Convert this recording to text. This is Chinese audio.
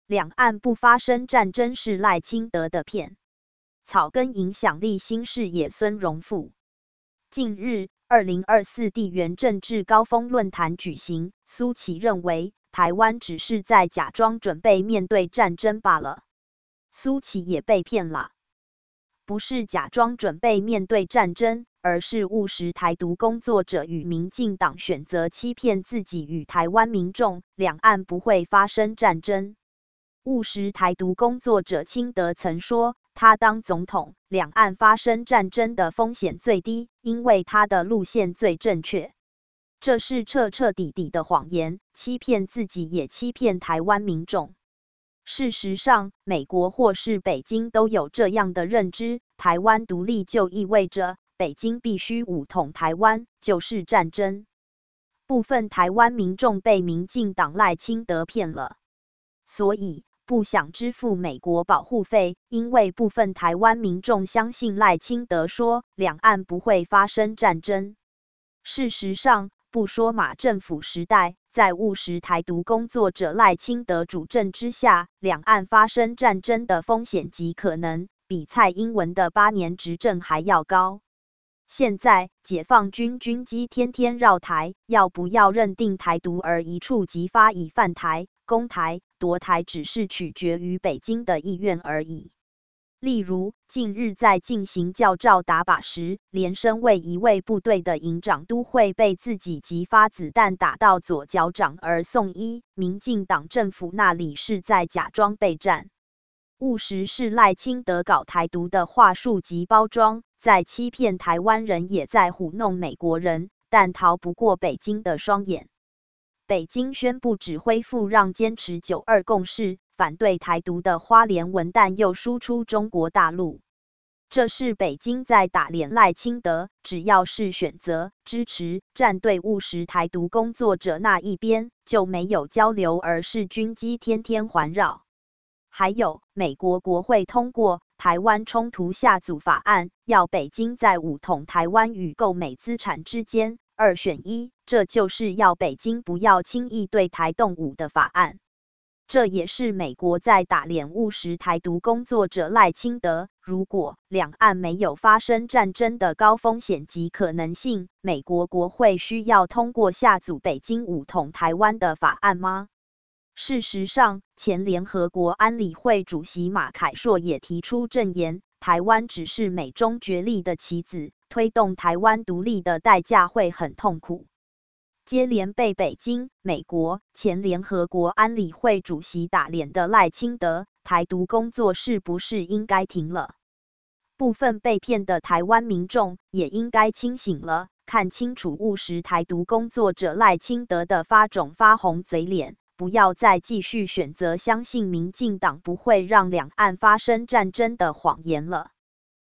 两岸不发生战争是赖清德的骗。草根影响力新视野孙荣富。近日，2024地缘政治高峰论坛举行，苏起认为台湾只是在假装准备面对战争罢了。苏起也被骗了，不是假装准备面对战争，而是务实台独工作者与民进党选择欺骗自己与台湾民众，两岸不会发生战争。务实台独工作者清德曾说，他当总统，两岸发生战争的风险最低，因为他的路线最正确。这是彻彻底底的谎言，欺骗自己也欺骗台湾民众。事实上，美国或是北京都有这样的认知，台湾独立就意味着北京必须武统台湾，就是战争。部分台湾民众被民进党赖清德骗了，所以不想支付美国保护费，因为部分台湾民众相信赖清德说两岸不会发生战争。事实上，不说马政府时代，在务实台独工作者赖清德主政之下，两岸发生战争的风险及可能，比蔡英文的8年执政还要高。现在解放军军机天天绕台，要不要认定台独而一触即发以犯台、攻台、夺台，只是取决于北京的意愿而已。例如，近日在进行教召打靶时，连身为一位部队的营长都会被自己击发子弹打到左脚掌而送医，民进党政府那里是在假装备战。务实是赖清德搞台独的话术及包装，在欺骗台湾人也在唬弄美国人，但逃不过北京的双眼。北京宣布只恢复让坚持9·2共识，反对台独的花莲文旦又输出中国大陆。这是北京在打脸赖清德，只要是选择支持站队务实台独工作者那一边，就没有交流，而是军机天天环绕。还有，美国国会通过台湾冲突下组法案，要北京在武统台湾与购美资产之间2选1，这就是要北京不要轻易对台动武的法案。这也是美国在打脸务实台独工作者赖清德。如果两岸没有发生战争的高风险及可能性，美国国会需要通过下阻北京武统台湾的法案吗？事实上，前联合国安理会主席马凯硕也提出证言，台湾只是美中角力的棋子，推动台湾独立的代价会很痛苦。接连被北京、美国、前联合国安理会主席打脸的赖清德，台独工作是不是应该停了？部分被骗的台湾民众也应该清醒了，看清楚务实台独工作者赖清德的发肿发红嘴脸，不要再继续选择相信民进党不会让两岸发生战争的谎言了。